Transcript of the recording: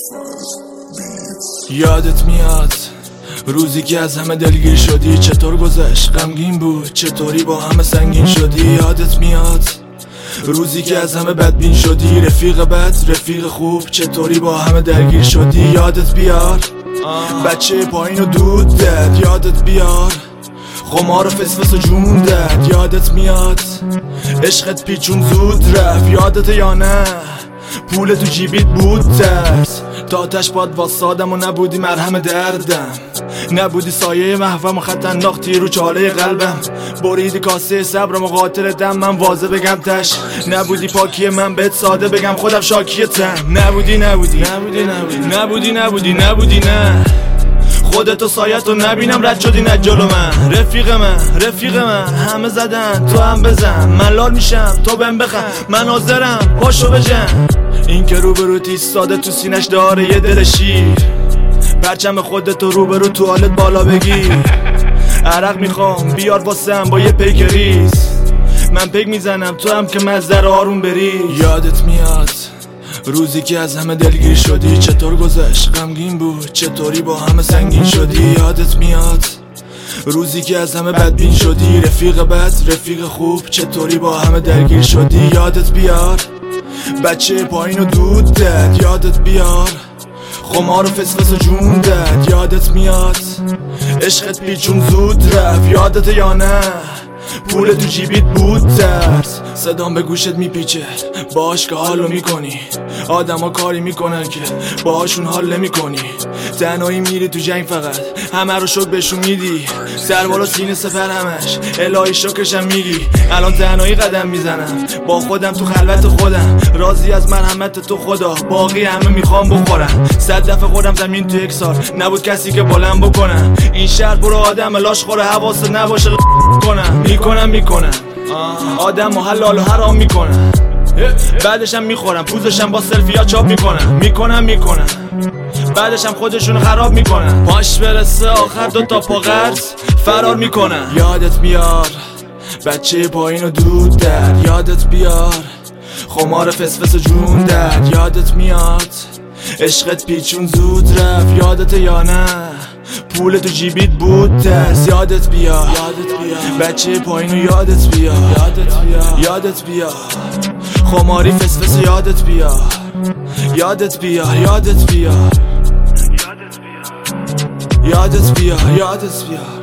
یادت میاد روزی که از همه دلگیر شدی؟ چطور گذشت؟ غمگین بود؟ چطوری با همه سنگین شدی؟ یادت میاد روزی که از همه بدبین شدی؟ رفیق بد رفیق خوب چطوری با همه درگیر شدی؟ یادت بیار بچه پایین و دود داد؟ یادت بیار خمار و فسفس و جون داد؟ یادت میاد عشقت پیچون زود رفت؟ یادت یا نه پول تو جیبیت بود درس تا آتش باد واسادم و نبودی مرهم دردم، نبودی سایه محوم و خطرناک تیر رو چاله قلبم، بریدی کاسه صبرم و قاتل دم من واضح بگم تش، نبودی پاکی من بهت ساده بگم خودم شاکیتم، نبودی نبودی نبودی نبودی نبودی نبودی نبودی نه خودتو سایتو نبینم رد شدی نه جلو من، رفیق من همه زدن تو هم بزن، من لال میشم تو بهم بخند، من حاضرم پاشو بجن، این که روبروت ایستاده تو سینش داره یه دل شیر، پرچم خودتو روبرو توالت بالا بگیر، عرق میخوام بیار واسم با یه پیک ریز، من پیک میزنم تو هم که مزدر آروم بری. یادت میاد روزی که از همه دلگیر شدی؟ چطور گذشت؟ غمگین بود؟ چطوری با همه سنگین شدی؟ یادت میاد روزی که از همه بدبین شدی؟ رفیق بد رفیق خوب چطوری با همه درگیر شدی؟ یادت بیار بچه پایین و دود داد؟ یادت بیار خمار و فسفس و جون داد؟ یادت میاد عشقت پیچون زود رفت؟ یادت یا نه پول تو جیبیت بود درس؟ صدام به گوشت میپیچه باش که حالو میکنی، آدم ها کاری میکنن که باهاشون حال نمیکنی، تنهایی میری تو جنگ فقط همه رو شک بهشون میدی، سر بالا سینه سپر همش الهی شکرشم میگی، الان تنهایی قدم میزنم با خودم تو خلوت خودم، راضی از مرحمت تو خدا باقی همه میخوام بخورم، 100 دفعه خودم زمین تو 1 سال نبود کسی که بلند بکنم، این شهر برو آدم لاش خوره حواست نباشه میکنم آدم و حلال و حرام میکنم، بعدشم میخورم پوزشم با سلفیا چاپ میکنم بعدشم خودشون خراب میکنن، پاش برسه آخر 2 تا پا قرض فرار میکنن. یادت بیار بچه پایین و دود داد؟ یادت بیار خمار فسفس و جون داد؟ یادت میاد عشقت پیچون زود رفت؟ یادت یا نه پول تو جیبیت بود دست؟ یادت بیار بچه پایین و یادت بیار خماری فسفس یادت بیار